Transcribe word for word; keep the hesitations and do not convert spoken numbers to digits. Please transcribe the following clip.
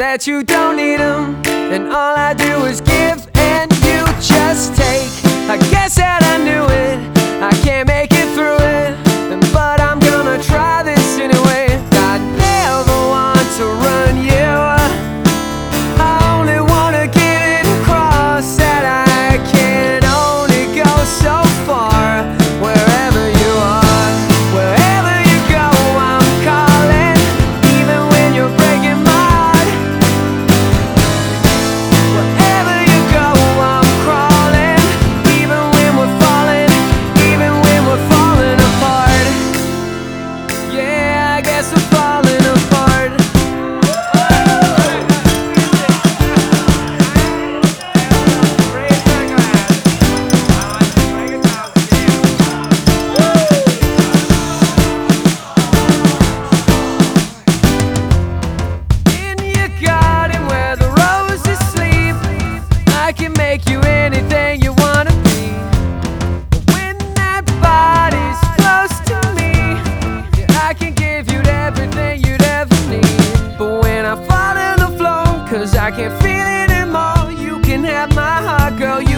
that you don't need them, and all I do is give and you just take. I guess that I knew it, I can't make it through it, but I'm gonna try this anyway. I never want to run you, I only wanna get it across that I can only go so far. Wherever you are, wherever you go, I'm calling, even when you're breaking my heart. Wherever you go, I'm crawling, even when we're falling, even when we're falling apart. Yeah, I guess we're falling apart. In your garden where the roses sleep, I can make you anything you wanna be. When that body's close to me, yeah, I can give you everything you'd ever need. But when I fall to the floor, cause I can't feel it anymore, you can have my heart, girl.